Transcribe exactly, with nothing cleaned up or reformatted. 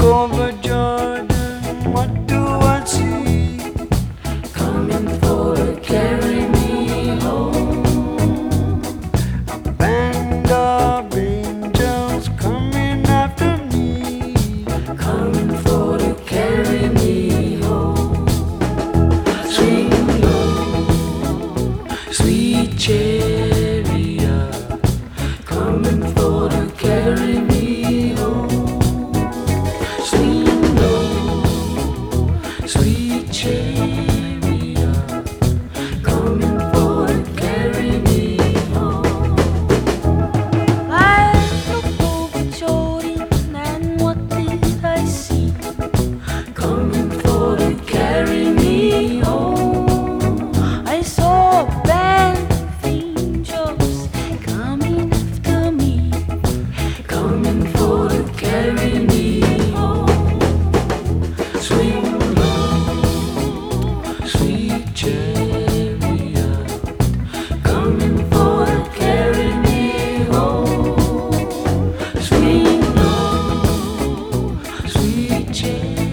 over Jordan, what do I see? Coming for to carry me home. A band of angels coming after me, coming for to carry me home. Swing low, sweet chariot, coming for to carry me home. Swing low, sweet chariot, coming for to carry me home. I looked over Jordan and what did I see? Coming for to carry me home. I saw a band of angels coming after me, Coming for to carry me home. Swing low, sweet chariot, coming for to carry me home. Swing low, sweet chariot.